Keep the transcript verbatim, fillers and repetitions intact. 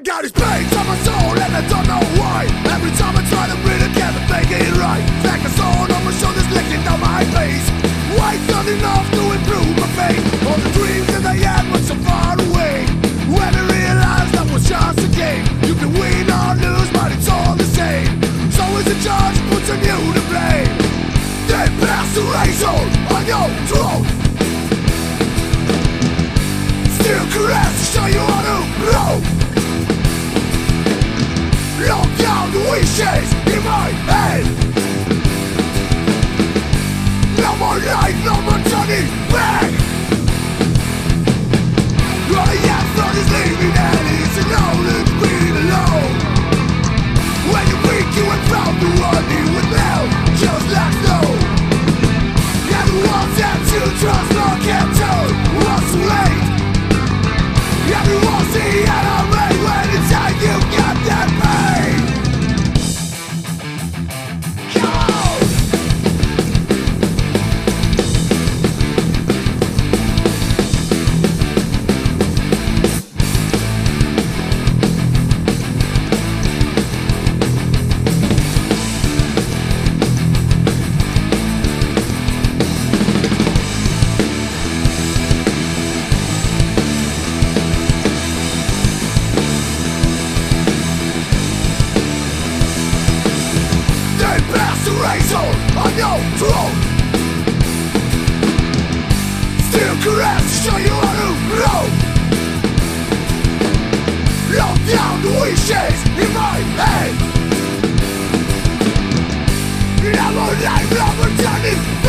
got these pains on my soul and I don't know why. Every time I try to breathe again, I'm making it right. It's like a sword on my shoulders, licking down my face. Why it's not enough to improve my fate? All the dreams that I had were so far away. When I realized that was just a game. You can win or lose, but it's all the same. So as the judge puts on you to blame, they pass the razor on your throat. Still caress to show you how to blow. Lock down the wishes in my head. No more life, no more turning back. All I ask for is leaving, and it's an only being alone. When you're weak, you have found the one you without, just like snow. And the ones that you trust, not can turn, what's too late. Everyone's the enemy when it's time you got that pain. Come on! Razor on your throat. Still caress to show you how to blow. Lock down the wishes in my head. Never life, never turning